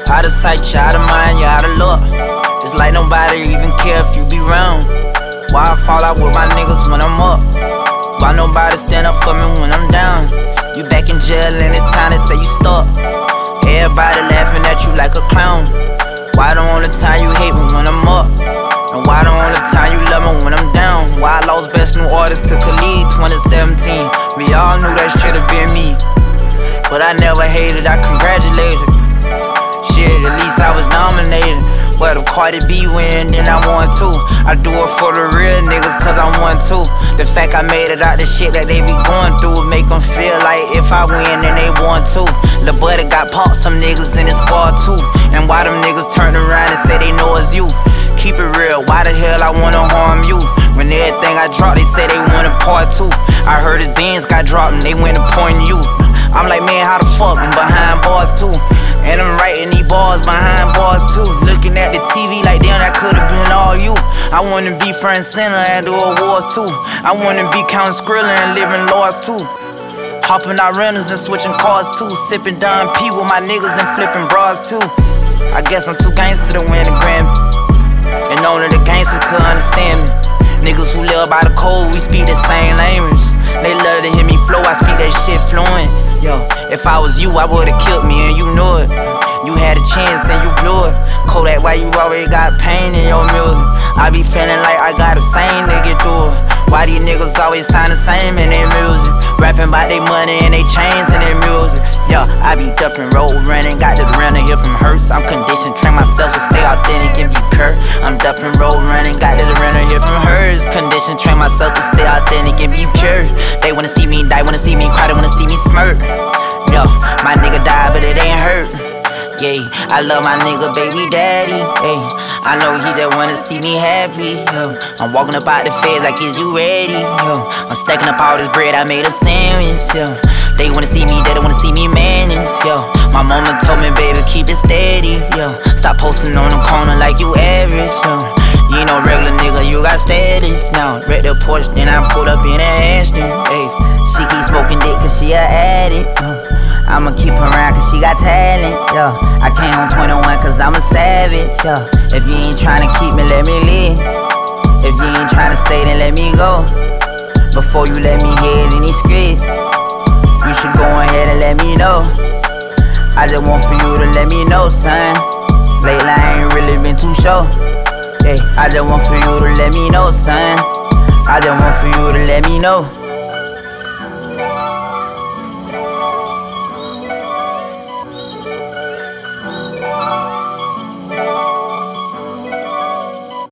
Out of sight, you out of mind, you out of luck. It's like nobody even care if you be round. Why I fall out with my niggas when I'm up? Why nobody stand up for me when I'm down? You back in jail and it's time to say you stuck. Everybody laughing at you like a clown. Why the only time you hate me when I'm up? And why the only time you love me when I'm down? Why I lost best new artist to Khalid 2017? We all knew that should've been me, but I never hated, I congratulated. Shit, at least I was nominated. But if Cardi B win, then I won too. I do it for the real niggas, cause I won too. The fact I made it out the shit that they be going through make them feel like if I win, then they won too. The buddy got popped, some niggas in the squad too. And why them niggas turned around and say they know it's you? Keep it real, why the hell I wanna harm you? When everything I dropped, they say they wanted part two. I heard his beans got dropped and they went to point you. I'm like, man, how the fuck? I'm behind bars too. And I'm writing these bars behind bars too. Looking at the TV like, damn, that could've been all you. I wanna be front and center and do awards too. I wanna be counting Skrilla and living laws too. Hopping out rentals and switching cars too. Sipping Don P with my niggas and flipping bras too. I guess I'm too gangster to win a Grammy, and only the gangsters could understand me. Niggas who live by the code, we speak the same language. They love to hear me flow, I speak that shit fluent. Yo, if I was you, I would've killed me and you knew it. You had a chance and you blew it. Kodak, why you always got pain in your music? I be feeling like I got the same to get through it. Why these niggas always sound the same in their music? Rapping about their money and they chains and their music. Yo, I be duffing, road running, got the rental here from Hurts. I'm conditioned, train myself to stay authentic and be curt. I'm duffing, road running, got the rental here from Hurts. Conditioned, train myself to stay authentic and be pure. They wanna see me die, wanna see me cry, they wanna see me smirk. Yo, my nigga died, but it ain't hurt. Yeah, I love my nigga, baby daddy. Hey, I know he just wanna see me happy. Yo, I'm walking up out the feds like, is you ready? Yo, I'm stacking up all this bread, I made a sandwich. Yo, they wanna see me dead, they wanna see me managed. Yo, my mama told me, baby, keep it steady. Yo, stop posting on the corner like you average. Yo, you ain't no regular nigga, you got status. Now, wreck the Porsche, then I pulled up in an Aston. Hey, she keep smoking dick cause she a addict. I'ma keep her around cause she got talent, yo. I came home 21 cause I'm a savage, yo. If you ain't tryna keep me, let me live. If you ain't tryna stay, then let me go. Before you let me hit any script, you should go ahead and let me know. I just want for you to let me know, son. Lately I ain't really been too sure. Hey, I just want for you to let me know, son. I just want for you to let me know.